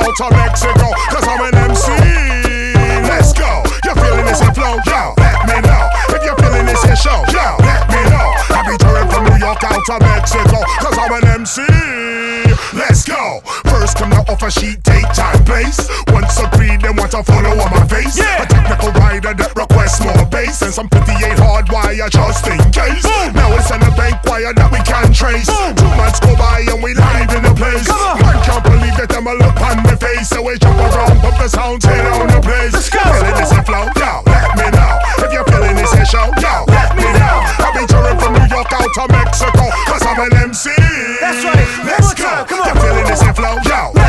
out of Mexico, cause I'm an MC. Let's go. You feeling this here flow? Yo, let me know. If you're feeling this here show, yo, let me know. I be touring from New York out to Mexico, cause I'm an MC. Let's go. First come the offer sheet, date, time, place. Once agreed, then want to follow on my face. A technical rider that requests more bass and some 58 hardwire just in case. Now it's in the bank wire that we can trace. 2 months go by and we live in the place. Man can't believe that them a look on the face. So we jump around, pump the sound, tear down the place. Feeling this here flow? Yo, let me know. If you're feeling this here show, yo, let me know. I've been touring from New York out to Mexico, cause I'm an MC. That's right. Let's go. Come on. You feeling this here flow? Yo,